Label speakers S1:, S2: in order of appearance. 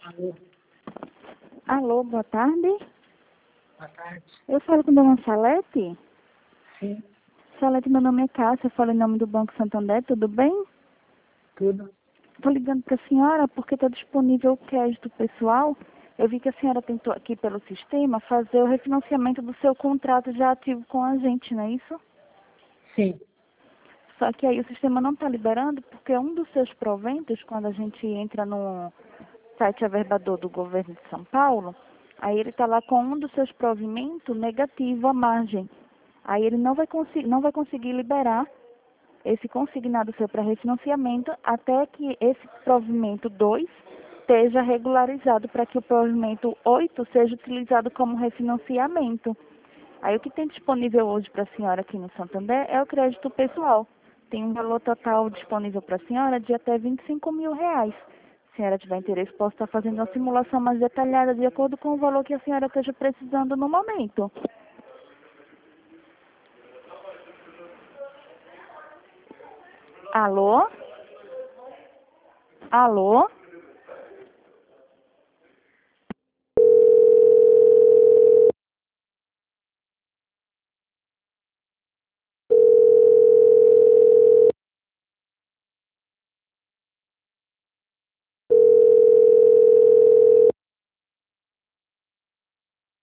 S1: Alô,
S2: Alô, boa tarde.
S1: boa tarde.
S2: Eu falo com a dona Salete.
S1: Sim,
S2: Salete, meu nome é Cássia, eu falo em nome do Banco Santander, tudo bem?
S1: tudo.
S2: Estou ligando para a senhora porque está disponível o crédito pessoal. Eu vi que a senhora tentou aqui pelo sistema fazer o refinanciamento do seu contrato já ativo com a gente, não é isso?
S1: Sim,
S2: Só que aí o sistema não está liberando porque um dos seus proventos, quando a gente entra no site averbador do governo de São Paulo, aí ele está lá com um dos seus provimentos negativo à margem. Aí ele não vai conseguir liberar esse consignado seu para refinanciamento até que esse provimento 2 esteja regularizado para que o provimento 8 seja utilizado como refinanciamento. Aí o que tem disponível hoje para a senhora aqui no Santander é o crédito pessoal. Tem um valor total disponível para a senhora de até R$ 25.000. Se a senhora tiver interesse, posso estar fazendo uma simulação mais detalhada de acordo com o valor que a senhora esteja precisando no momento. Alô? Alô?